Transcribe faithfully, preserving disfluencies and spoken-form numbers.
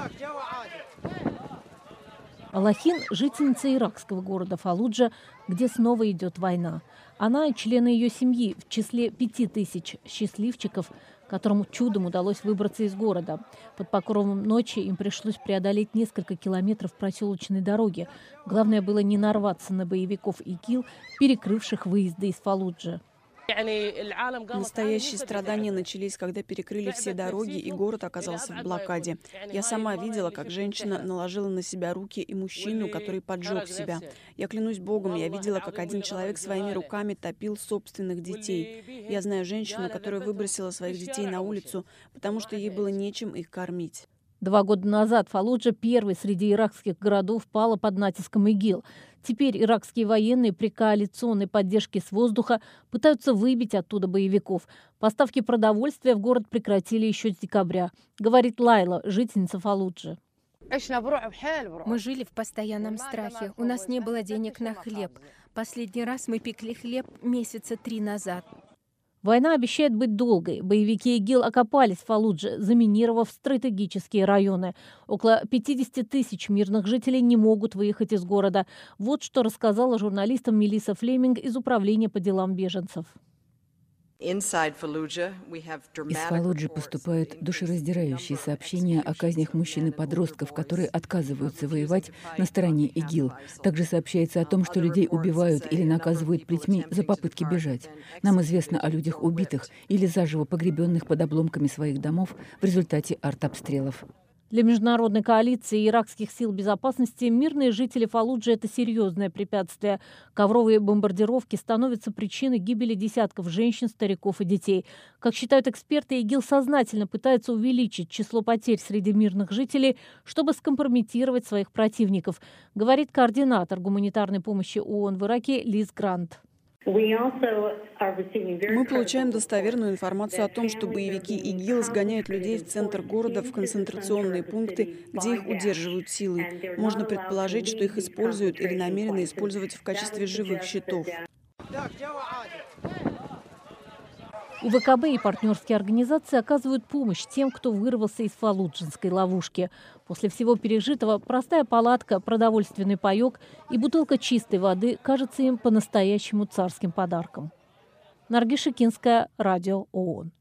Алахин – жительница иракского города Фаллуджа, где снова идет война. Она и члены ее семьи в числе пяти тысяч счастливчиков, которым чудом удалось выбраться из города. Под покровом ночи им пришлось преодолеть несколько километров проселочной дороги. Главное было не нарваться на боевиков ИГИЛ, перекрывших выезды из Фаллуджи. Настоящие страдания начались, когда перекрыли все дороги, и город оказался в блокаде. Я сама видела, как женщина наложила на себя руки, и мужчину, который поджег себя. Я клянусь Богом, я видела, как один человек своими руками топил собственных детей. Я знаю женщину, которая выбросила своих детей на улицу, потому что ей было нечем их кормить. Два года назад Фаллуджа, первый среди иракских городов, пала под натиском ИГИЛ. Теперь иракские военные при коалиционной поддержке с воздуха пытаются выбить оттуда боевиков. Поставки продовольствия в город прекратили еще с декабря, говорит Лайла, жительница Фаллуджи. Мы жили в постоянном страхе. У нас не было денег на хлеб. Последний раз мы пекли хлеб месяца три назад. Война обещает быть долгой. Боевики ИГИЛ окопались в Фаллудже, заминировав стратегические районы. Около пятидесяти тысяч мирных жителей не могут выехать из города. Вот что рассказала журналистам Мелисса Флеминг из Управления по делам беженцев. Из Фаллуджи поступают душераздирающие сообщения о казнях мужчин и подростков, которые отказываются воевать на стороне ИГИЛ. Также сообщается о том, что людей убивают или наказывают плетьми за попытки бежать. Нам известно о людях убитых или заживо погребенных под обломками своих домов в результате артобстрелов. Для международной коалиции и иракских сил безопасности мирные жители Фаллуджи – это серьезное препятствие. Ковровые бомбардировки становятся причиной гибели десятков женщин, стариков и детей. Как считают эксперты, ИГИЛ сознательно пытается увеличить число потерь среди мирных жителей, чтобы скомпрометировать своих противников, говорит координатор гуманитарной помощи ООН в Ираке Лиз Грант. Мы получаем достоверную информацию о том, что боевики ИГИЛ сгоняют людей в центр города в концентрационные пункты, где их удерживают силой. Можно предположить, что их используют или намерены использовать в качестве живых щитов. И ВКБ, и партнерские организации оказывают помощь тем, кто вырвался из фаллуджинской ловушки. После всего пережитого простая палатка, продовольственный паёк и бутылка чистой воды кажется им по-настоящему царским подарком. Наргиз Шикинская, Радио ООН.